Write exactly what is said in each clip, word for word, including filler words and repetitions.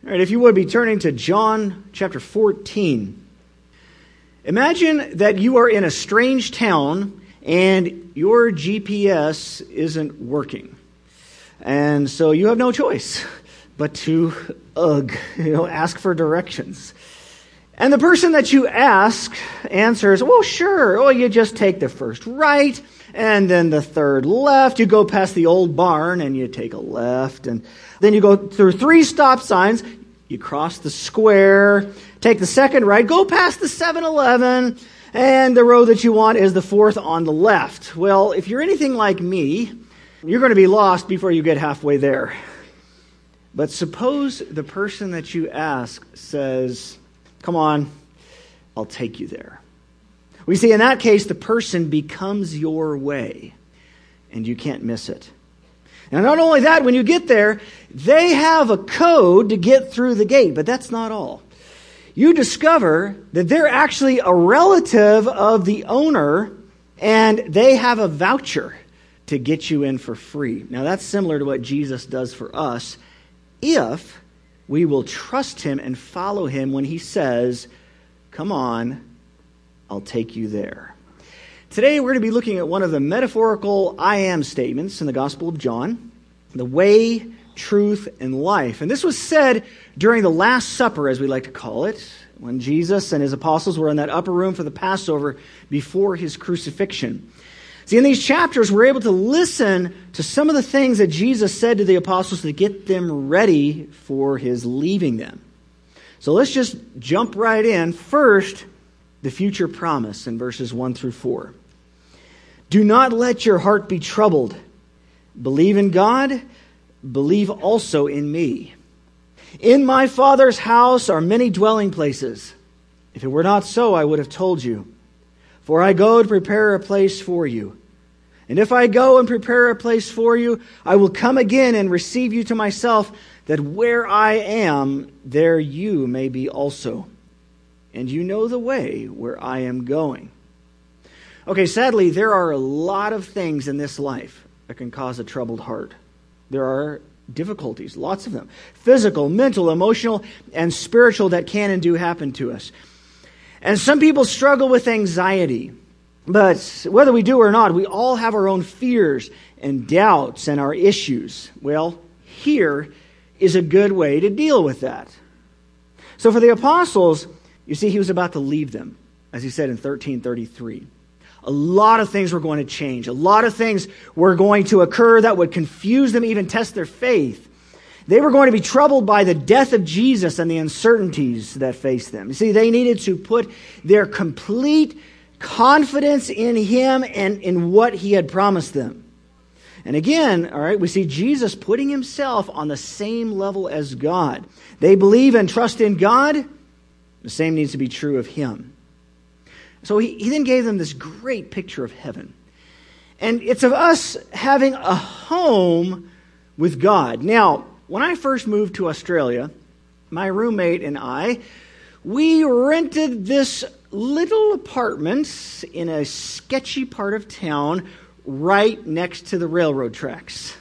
All right, if you would be turning to John chapter fourteen. Imagine that you are in a strange town and your G P S isn't working. And so you have no choice but to, ugh, you know, ask for directions. And the person that you ask answers, well, sure. Oh, you just take the first right and then the third left. You go past the old barn and you take a left. And then you go through three stop signs. You cross the square, take the second right, go past the seven eleven, and the road that you want is the fourth on the left. Well, if you're anything like me, you're going to be lost before you get halfway there. But suppose the person that you ask says, come on, I'll take you there. We see in that case, the person becomes your way, and you can't miss it. And not only that, when you get there, they have a code to get through the gate, but that's not all. You discover that they're actually a relative of the owner, and they have a voucher to get you in for free. Now, that's similar to what Jesus does for us if we will trust him and follow him when he says, come on, I'll take you there. Today we're going to be looking at one of the metaphorical I am statements in the Gospel of John, the way, truth, and life. And this was said during the Last Supper, as we like to call it, when Jesus and his apostles were in that upper room for the Passover before his crucifixion. See, in these chapters, we're able to listen to some of the things that Jesus said to the apostles to get them ready for his leaving them. So let's just jump right in. First, the future promise in verses one through four. Do not let your heart be troubled. Believe in God, believe also in me. In my Father's house are many dwelling places. If it were not so, I would have told you. For I go to prepare a place for you. And if I go and prepare a place for you, I will come again and receive you to myself, that where I am, there you may be also. And you know the way where I am going. Okay, sadly, there are a lot of things in this life that can cause a troubled heart. There are difficulties, lots of them. Physical, mental, emotional, and spiritual that can and do happen to us. And some people struggle with anxiety. But whether we do or not, we all have our own fears and doubts and our issues. Well, here is a good way to deal with that. So for the apostles, you see, he was about to leave them, as he said in thirteen thirty-three. A lot of things were going to change. A lot of things were going to occur that would confuse them, even test their faith. They were going to be troubled by the death of Jesus and the uncertainties that faced them. You see, they needed to put their complete confidence in him and in what he had promised them. And again, all right, we see Jesus putting himself on the same level as God. They believe and trust in God. The same needs to be true of him. So he, he then gave them this great picture of heaven. And it's of us having a home with God. Now, when I first moved to Australia, my roommate and I, we rented this little apartment in a sketchy part of town right next to the railroad tracks.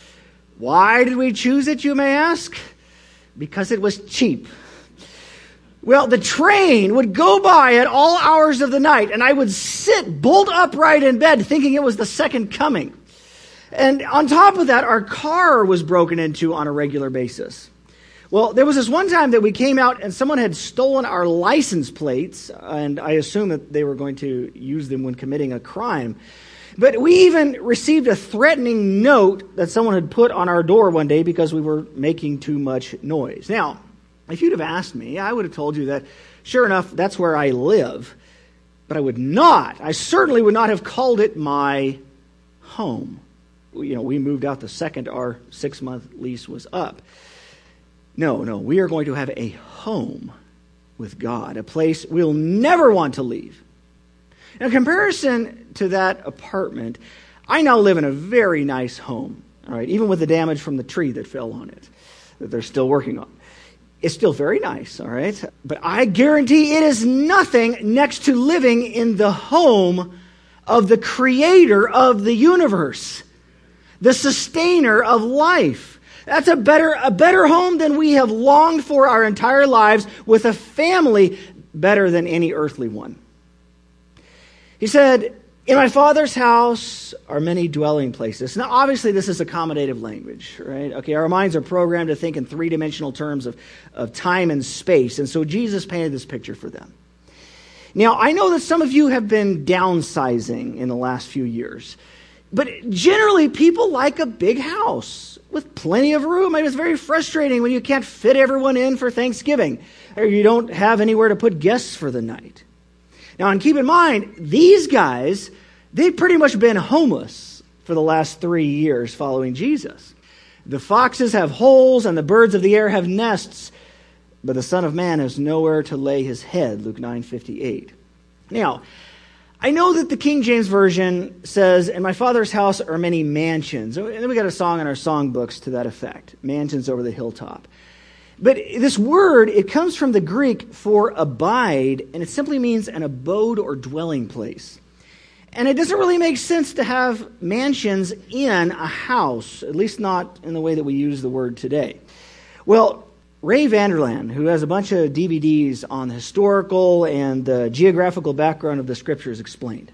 Why did we choose it, you may ask? Because it was cheap. Well, the train would go by at all hours of the night, and I would sit bolt upright in bed thinking it was the second coming. And on top of that, our car was broken into on a regular basis. Well, there was this one time that we came out and someone had stolen our license plates, and I assume that they were going to use them when committing a crime. But we even received a threatening note that someone had put on our door one day because we were making too much noise. Now, if you'd have asked me, I would have told you that, sure enough, that's where I live. But I would not, I certainly would not have called it my home. You know, we moved out the second our six-month lease was up. No, no, we are going to have a home with God, a place we'll never want to leave. In comparison to that apartment, I now live in a very nice home, all right, even with the damage from the tree that fell on it, that they're still working on. It's still very nice, all right? But I guarantee it is nothing next to living in the home of the creator of the universe, the sustainer of life, That's a better, a better home than we have longed for our entire lives, with a family better than any earthly one. He said, in my Father's house are many dwelling places. Now, obviously, this is accommodative language, right? Okay, our minds are programmed to think in three-dimensional terms of, of time and space, and so Jesus painted this picture for them. Now, I know that some of you have been downsizing in the last few years, but generally, people like a big house with plenty of room. I mean, it's very frustrating when you can't fit everyone in for Thanksgiving, or you don't have anywhere to put guests for the night. Now, and keep in mind, these guys, they've pretty much been homeless for the last three years following Jesus. The foxes have holes and the birds of the air have nests, but the Son of Man has nowhere to lay his head, Luke nine fifty-eight. Now, I know that the King James Version says, in my Father's house are many mansions. And then we got a song in our songbooks to that effect, mansions over the hilltop. But this word, it comes from the Greek for abide, and it simply means an abode or dwelling place. And it doesn't really make sense to have mansions in a house, at least not in the way that we use the word today. Well, Ray Vander Laan, who has a bunch of D V Ds on the historical and the geographical background of the Scriptures, explained.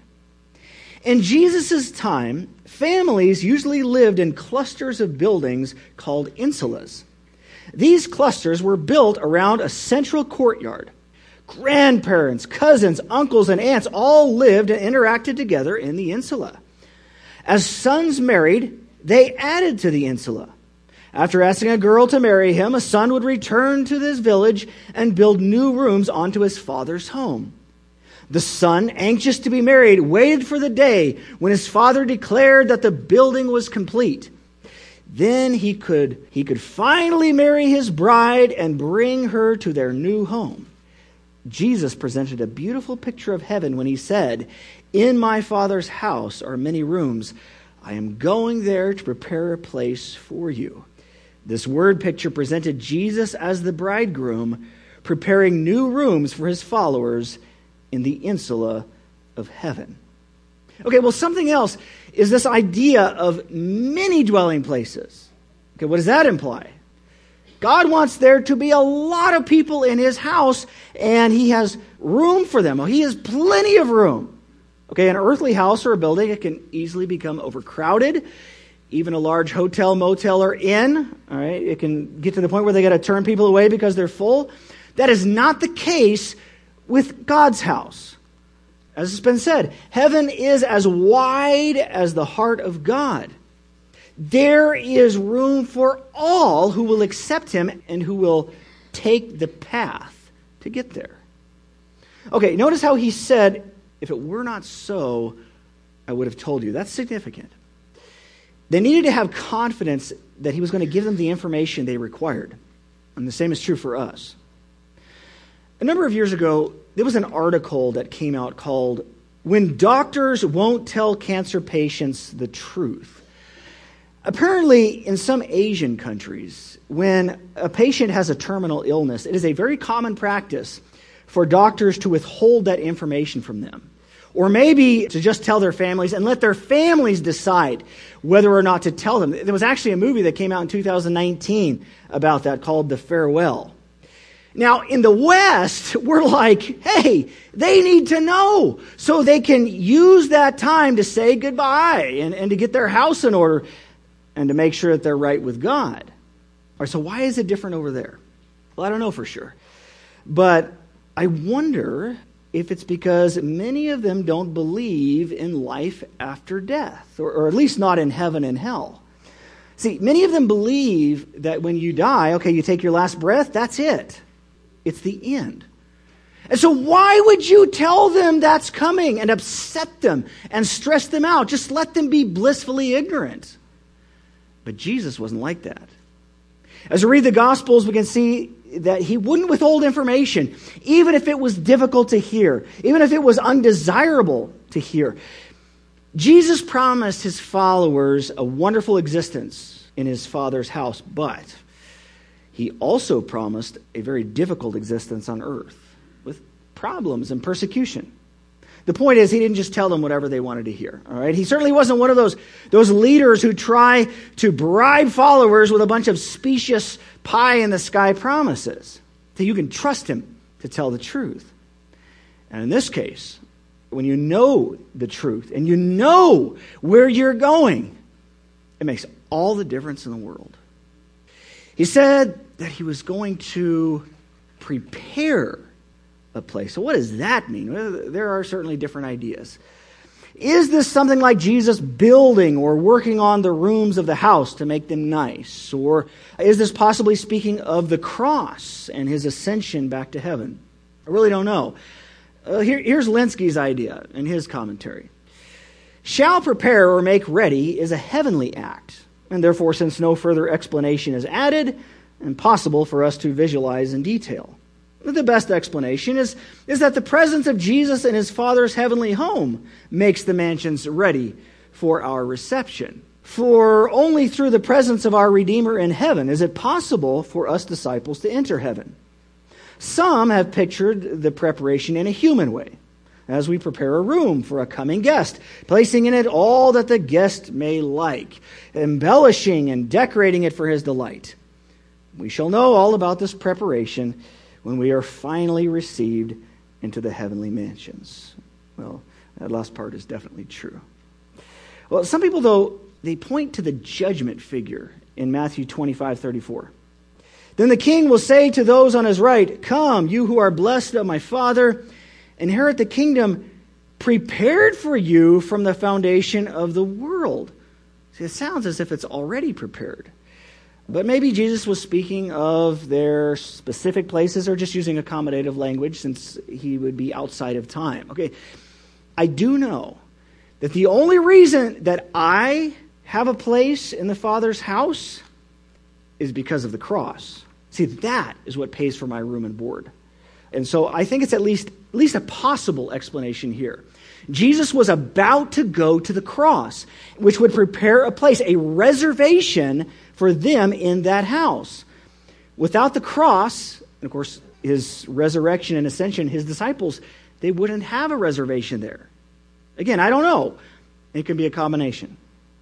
In Jesus' time, families usually lived in clusters of buildings called insulas. These clusters were built around a central courtyard. Grandparents, cousins, uncles, and aunts all lived and interacted together in the insula. As sons married, they added to the insula. After asking a girl to marry him, a son would return to this village and build new rooms onto his father's home. The son, anxious to be married, waited for the day when his father declared that the building was complete. Then he could, he could finally marry his bride and bring her to their new home. Jesus presented a beautiful picture of heaven when he said, in my Father's house are many rooms. I am going there to prepare a place for you. This word picture presented Jesus as the bridegroom, preparing new rooms for his followers in the insula of heaven. Okay, well, something else is this idea of many dwelling places. Okay, what does that imply? God wants there to be a lot of people in his house, and he has room for them. He has plenty of room. Okay, an earthly house or a building, it can easily become overcrowded. Even a large hotel, motel, or inn, all right, it can get to the point where they got to turn people away because they're full. That is not the case with God's house. As it's been said, heaven is as wide as the heart of God. There is room for all who will accept him and who will take the path to get there. Okay, notice how he said, if it were not so, I would have told you. That's significant. They needed to have confidence that he was going to give them the information they required. And the same is true for us. A number of years ago, there was an article that came out called, When Doctors Won't Tell Cancer Patients the Truth. Apparently, in some Asian countries, when a patient has a terminal illness, it is a very common practice for doctors to withhold that information from them. Or maybe to just tell their families and let their families decide whether or not to tell them. There was actually a movie that came out in two thousand nineteen about that called The Farewell. Now, in the West, we're like, hey, they need to know so they can use that time to say goodbye and, and to get their house in order and to make sure that they're right with God. All right, so why is it different over there? Well, I don't know for sure. But I wonder if it's because many of them don't believe in life after death, or, or at least not in heaven and hell. See, many of them believe that when you die, okay, you take your last breath, that's it. It's the end. And so why would you tell them that's coming and upset them and stress them out? Just let them be blissfully ignorant. But Jesus wasn't like that. As we read the Gospels, we can see that he wouldn't withhold information, even if it was difficult to hear, even if it was undesirable to hear. Jesus promised his followers a wonderful existence in his Father's house, but he also promised a very difficult existence on earth with problems and persecution. The point is, he didn't just tell them whatever they wanted to hear. All right? He certainly wasn't one of those, those leaders who try to bribe followers with a bunch of specious pie-in-the-sky promises. So you can trust him to tell the truth. And in this case, when you know the truth and you know where you're going, it makes all the difference in the world. He said that he was going to prepare a place. So what does that mean? Well, there are certainly different ideas. Is this something like Jesus building or working on the rooms of the house to make them nice? Or is this possibly speaking of the cross and his ascension back to heaven? I really don't know. Uh, here, here's Lenski's idea in his commentary. Shall prepare or make ready is a heavenly act, and therefore, since no further explanation is added, impossible for us to visualize in detail. The best explanation is, is that the presence of Jesus in his Father's heavenly home makes the mansions ready for our reception. For only through the presence of our Redeemer in heaven is it possible for us disciples to enter heaven. Some have pictured the preparation in a human way, as we prepare a room for a coming guest, placing in it all that the guest may like, embellishing and decorating it for his delight. We shall know all about this preparation when we are finally received into the heavenly mansions. Well, that last part is definitely true. Well, some people, though, they point to the judgment figure in Matthew twenty-five thirty-four. Then the king will say to those on his right, "Come, you who are blessed of my Father, inherit the kingdom prepared for you from the foundation of the world." See, it sounds as if it's already prepared. But maybe Jesus was speaking of their specific places or just using accommodative language since he would be outside of time. Okay, I do know that the only reason that I have a place in the Father's house is because of the cross. See, that is what pays for my room and board. And so I think it's at least, at least a possible explanation here. Jesus was about to go to the cross, which would prepare a place, a reservation for them in that house. Without the cross, and of course his resurrection and ascension, his disciples, they wouldn't have a reservation there. Again, I don't know. It could be a combination.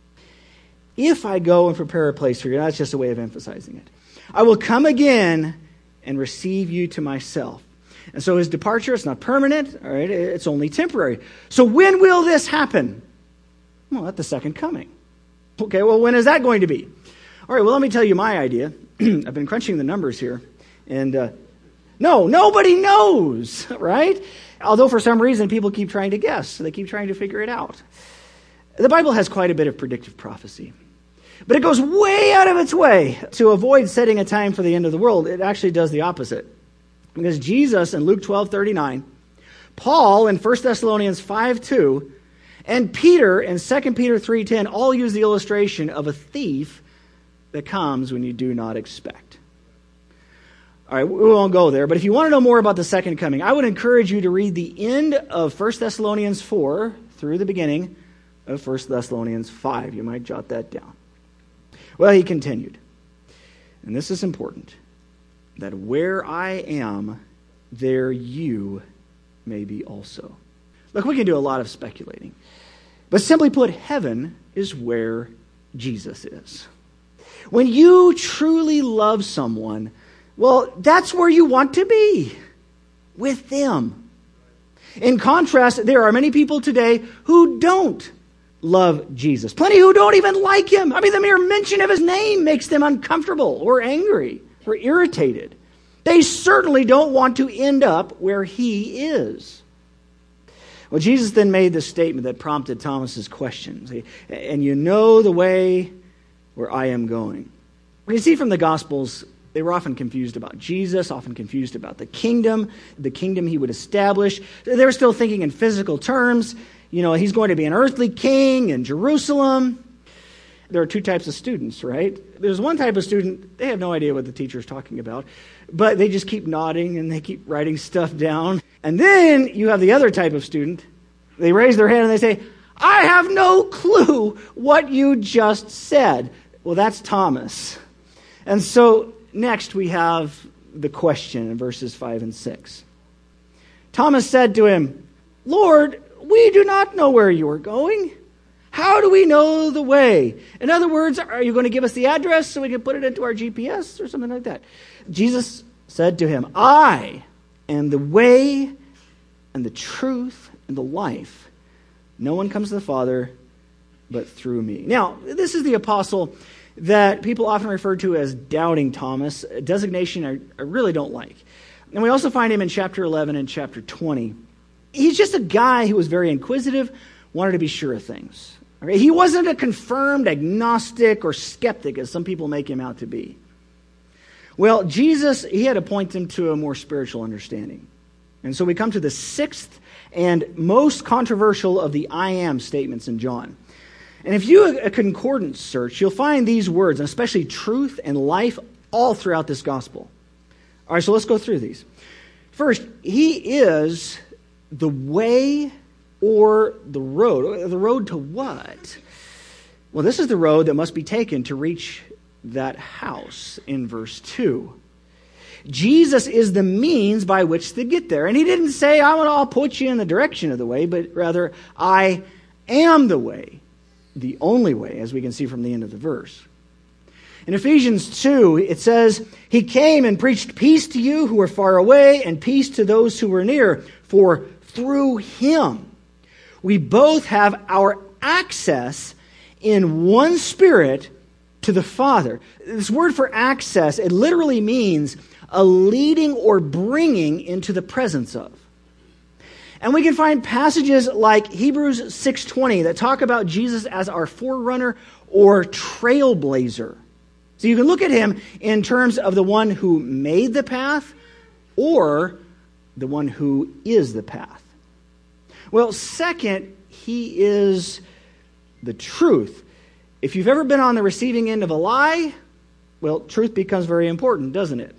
If I go and prepare a place for you, that's just a way of emphasizing it. I will come again and receive you to myself. And so his departure, it's not permanent, all right? It's only temporary. So when will this happen? Well, at the second coming. Okay, well, when is that going to be? All right, well, let me tell you my idea. I've been crunching the numbers here. And uh, no, nobody knows, right? Although for some reason people keep trying to guess. So they keep trying to figure it out. The Bible has quite a bit of predictive prophecy. But it goes way out of its way to avoid setting a time for the end of the world. It actually does the opposite. Because Jesus in Luke twelve thirty-nine, Paul in First Thessalonians five two, and Peter in Second Peter three ten all use the illustration of a thief that comes when you do not expect. All right, we won't go there, but if you want to know more about the second coming, I would encourage you to read the end of First Thessalonians four through the beginning of First Thessalonians five. You might jot that down. Well, he continued, and this is important, that where I am, there you may be also. Look, we can do a lot of speculating, but simply put, heaven is where Jesus is. When you truly love someone, well, that's where you want to be, with them. In contrast, there are many people today who don't love Jesus. Plenty who don't even like him. I mean, the mere mention of his name makes them uncomfortable or angry or irritated. They certainly don't want to end up where he is. Well, Jesus then made this statement that prompted Thomas's question. And you know the way where I am going. You see from the Gospels, they were often confused about Jesus, often confused about the kingdom, the kingdom he would establish. They were still thinking in physical terms. You know, he's going to be an earthly king in Jerusalem. There are two types of students, right? There's one type of student, they have no idea what the teacher's talking about, but they just keep nodding and they keep writing stuff down. And then you have the other type of student. They raise their hand and they say, I have no clue what you just said. Well, that's Thomas. And so next we have the question in verses five and six. Thomas said to him, Lord, we do not know where you are going. How do we know the way? In other words, are you going to give us the address so we can put it into our G P S or something like that? Jesus said to him, I am the way and the truth and the life. No one comes to the Father but through me. Now, this is the apostle that people often refer to as Doubting Thomas, a designation I, I really don't like. And we also find him in chapter eleven and chapter twenty. He's just a guy who was very inquisitive, wanted to be sure of things. Okay? He wasn't a confirmed agnostic or skeptic, as some people make him out to be. Well, Jesus, he had to point him to a more spiritual understanding. And so we come to the sixth and most controversial of the I am statements in John. And if you do a concordance search, you'll find these words, and especially truth and life, all throughout this gospel. All right, so let's go through these. First, he is the way or the road. The road to what? Well, this is the road that must be taken to reach that house in verse two. Jesus is the means by which to get there. And he didn't say, I want to I'll put you in the direction of the way, but rather, I am the way, the only way, as we can see from the end of the verse. In Ephesians two, it says, he came and preached peace to you who are far away and peace to those who are near, for through him we both have our access in one Spirit to the Father. This word for access, it literally means a leading or bringing into the presence of. And we can find passages like Hebrews six twenty that talk about Jesus as our forerunner or trailblazer. So you can look at him in terms of the one who made the path or the one who is the path. Well, second, he is the truth. If you've ever been on the receiving end of a lie, well, truth becomes very important, doesn't it?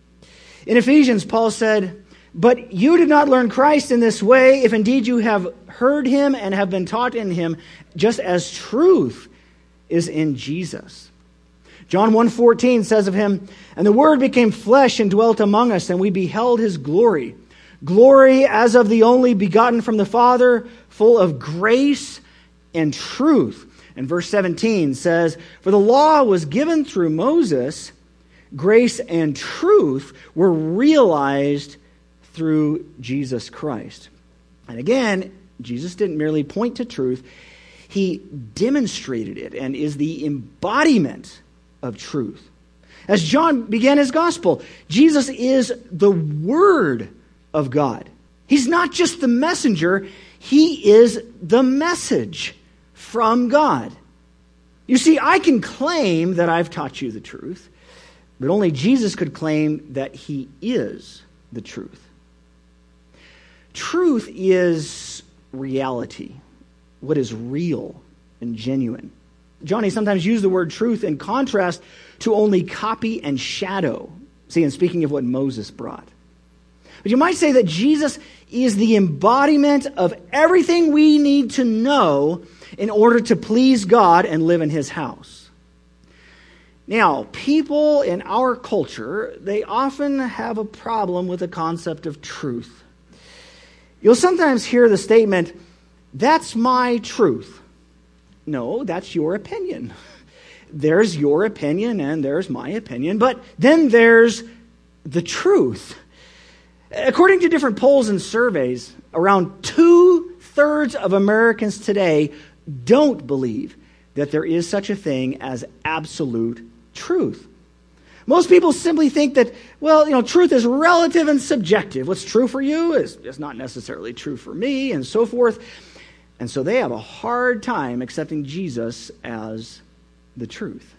In Ephesians, Paul said, but you did not learn Christ in this way, if indeed you have heard him and have been taught in him, just as truth is in Jesus. John one fourteen says of him, and the Word became flesh and dwelt among us, and we beheld his glory. Glory as of the only begotten from the Father, full of grace and truth. And verse seventeen says, for the law was given through Moses, grace and truth were realized through Jesus Christ. And again, Jesus didn't merely point to truth, he demonstrated it and is the embodiment of truth. As John began his gospel, Jesus is the Word of God. He's not just the messenger, he is the message from God. You see, I can claim that I've taught you the truth, but only Jesus could claim that he is the truth. Truth is reality, what is real and genuine. Johnny sometimes used the word truth in contrast to only copy and shadow. See, and speaking of what Moses brought. But you might say that Jesus is the embodiment of everything we need to know in order to please God and live in his house. Now, people in our culture, they often have a problem with the concept of truth. You'll sometimes hear the statement, that's my truth. No, that's your opinion. There's your opinion and there's my opinion, but then there's the truth. According to different polls and surveys, around two-thirds of Americans today don't believe that there is such a thing as absolute truth. Most people simply think that, well, you know, truth is relative and subjective. What's true for you is, is not necessarily true for me, and so forth. And so they have a hard time accepting Jesus as the truth.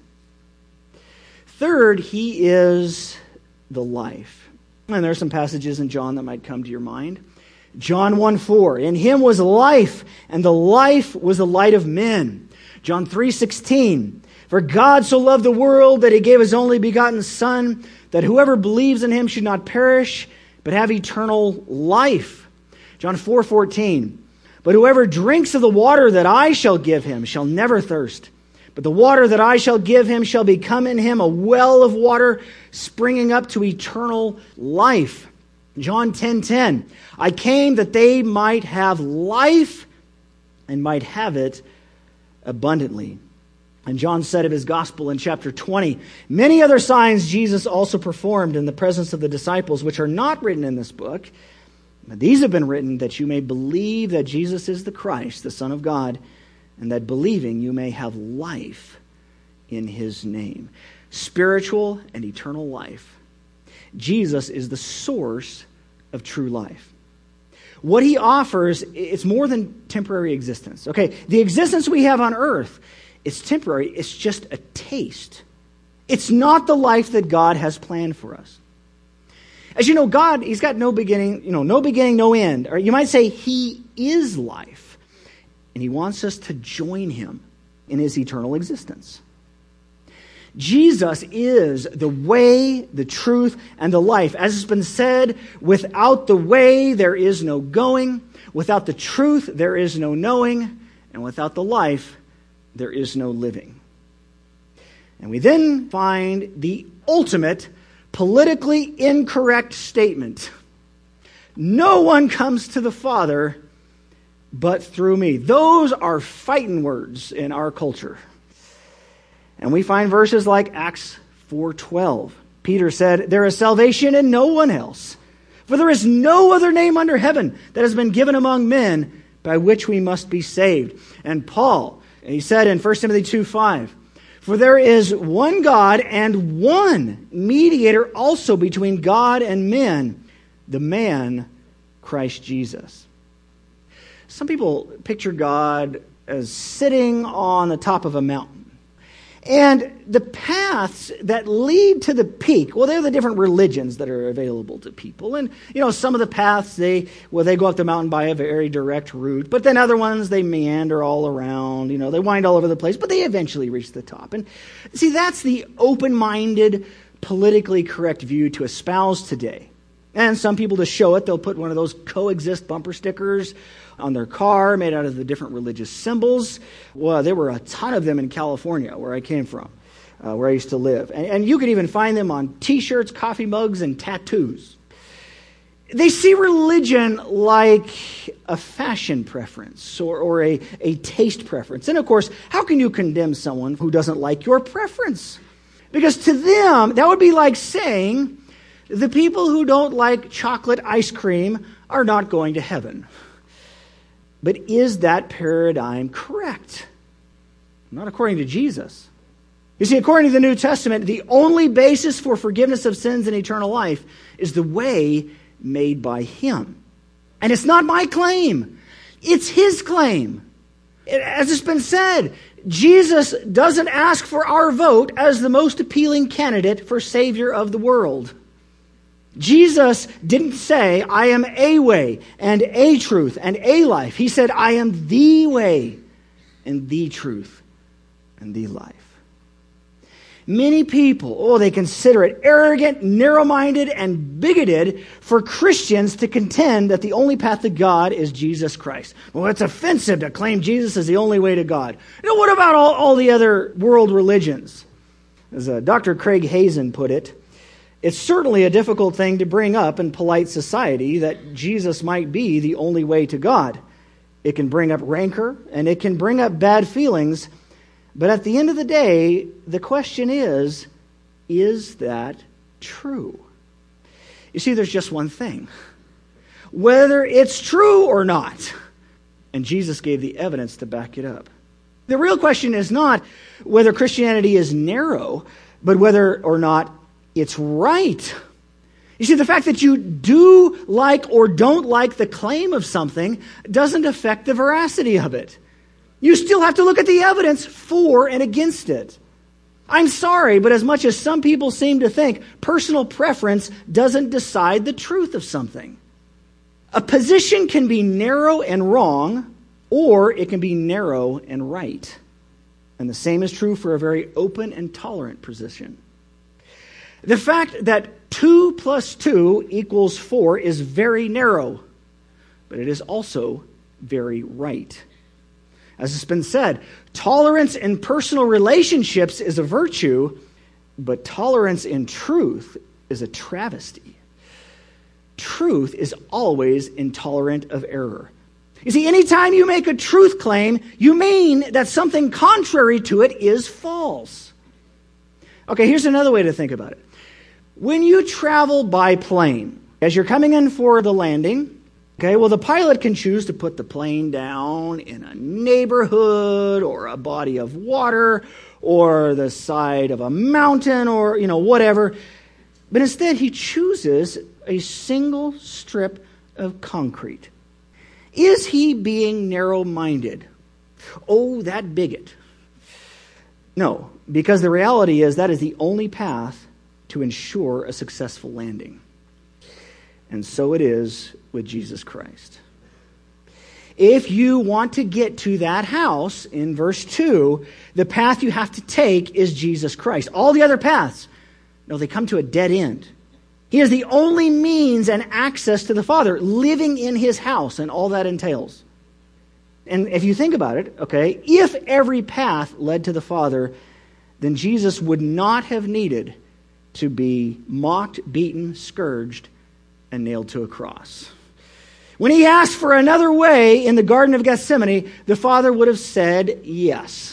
Third, he is the life. And there are some passages in John that might come to your mind. John one four, in him was life, and the life was the light of men. John three sixteen, for God so loved the world that he gave his only begotten Son, that whoever believes in him should not perish, but have eternal life. John four fourteen, but whoever drinks of the water that I shall give him shall never thirst. But the water that I shall give him shall become in him a well of water springing up to eternal life. John ten ten, I came that they might have life and might have it abundantly. And John said of his gospel in chapter twenty, many other signs Jesus also performed in the presence of the disciples, which are not written in this book. But these have been written that you may believe that Jesus is the Christ, the Son of God, and that believing you may have life in his name. Spiritual and eternal life. Jesus is the source of true life. What he offers, it's more than temporary existence. Okay, the existence we have on earth, it's temporary. It's just a taste. It's not the life that God has planned for us. As you know, God, he's got no beginning, you know, no beginning, no end. Or you might say he is life. And he wants us to join him in his eternal existence. Jesus is the way, the truth, and the life. As has been said, without the way, there is no going. Without the truth, there is no knowing. And without the life, there is no living. And we then find the ultimate politically incorrect statement. No one comes to the Father but through me. Those are fighting words in our culture. And we find verses like Acts four twelve. Peter said, there is salvation in no one else, for there is no other name under heaven that has been given among men by which we must be saved. And Paul, he said in First Timothy two five, for there is one God and one mediator also between God and men, the man Christ Jesus. Some people picture God as sitting on the top of a mountain. And the paths that lead to the peak, well, they're the different religions that are available to people. And, you know, some of the paths, they well, they go up the mountain by a very direct route. But then other ones, they meander all around. You know, they wind all over the place. But they eventually reach the top. And see, that's the open-minded, politically correct view to espouse today. And some people, to show it, they'll put one of those coexist bumper stickers on their car made out of the different religious symbols. Well, there were a ton of them in California, where I came from, uh, where I used to live. And, and you could even find them on T-shirts, coffee mugs, and tattoos. They see religion like a fashion preference or, or a, a taste preference. And of course, how can you condemn someone who doesn't like your preference? Because to them, that would be like saying the people who don't like chocolate ice cream are not going to heaven. But is that paradigm correct? Not according to Jesus. You see, according to the New Testament, the only basis for forgiveness of sins and eternal life is the way made by him. And it's not my claim. It's his claim. As it's been said, Jesus doesn't ask for our vote as the most appealing candidate for Savior of the world. Jesus didn't say, I am a way and a truth and a life. He said, I am the way and the truth and the life. Many people, oh, they consider it arrogant, narrow-minded, and bigoted for Christians to contend that the only path to God is Jesus Christ. Well, it's offensive to claim Jesus is the only way to God. You know, what about all, all the other world religions? As uh, Doctor Craig Hazen put it, it's certainly a difficult thing to bring up in polite society that Jesus might be the only way to God. It can bring up rancor and it can bring up bad feelings. But at the end of the day, the question is, is that true? You see, there's just one thing. Whether it's true or not. And Jesus gave the evidence to back it up. The real question is not whether Christianity is narrow, but whether or not it's right. You see, the fact that you do like or don't like the claim of something doesn't affect the veracity of it. You still have to look at the evidence for and against it. I'm sorry, but as much as some people seem to think, personal preference doesn't decide the truth of something. A position can be narrow and wrong, or it can be narrow and right. And the same is true for a very open and tolerant position. The fact that two plus two equals four is very narrow, but it is also very right. As it's been said, tolerance in personal relationships is a virtue, but tolerance in truth is a travesty. truth is always intolerant of error. You see, anytime you make a truth claim, you mean that something contrary to it is false. Okay, here's another way to think about it. When you travel by plane, as you're coming in for the landing, okay, well, the pilot can choose to put the plane down in a neighborhood or a body of water or the side of a mountain or, you know, whatever. But instead, he chooses a single strip of concrete. Is he being narrow-minded? Oh, that bigot. No, because the reality is that is the only path to ensure a successful landing. And so it is with Jesus Christ. If you want to get to that house, in verse two, the path you have to take is Jesus Christ. All the other paths, no, they come to a dead end. He is the only means and access to the Father, living in his house and all that entails. And if you think about it, okay, if every path led to the Father, then Jesus would not have needed to be mocked, beaten, scourged, and nailed to a cross. When he asked for another way in the Garden of Gethsemane, the Father would have said yes.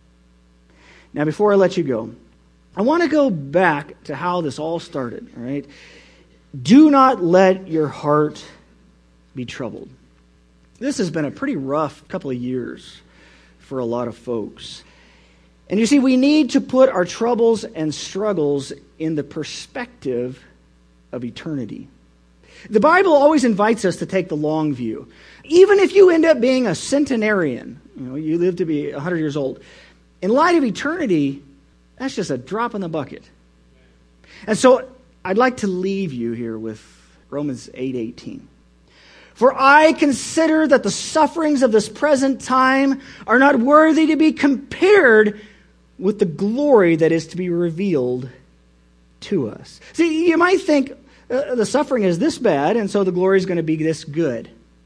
Now, before I let you go, I want to go back to how this all started, all right? Do not let your heart be troubled. This has been a pretty rough couple of years for a lot of folks. And you see, we need to put our troubles and struggles in the perspective of eternity. The Bible always invites us to take the long view. Even if you end up being a centenarian, you know, you live to be one hundred years old, in light of eternity, that's just a drop in the bucket. And so I'd like to leave you here with Romans eight eighteen. For I consider that the sufferings of this present time are not worthy to be compared with the glory that is to be revealed to us. See, you might think uh, the suffering is this bad, and so the glory is going to be this good.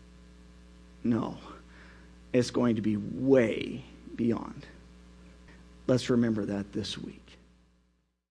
No, it's going to be way beyond. Let's remember that this week.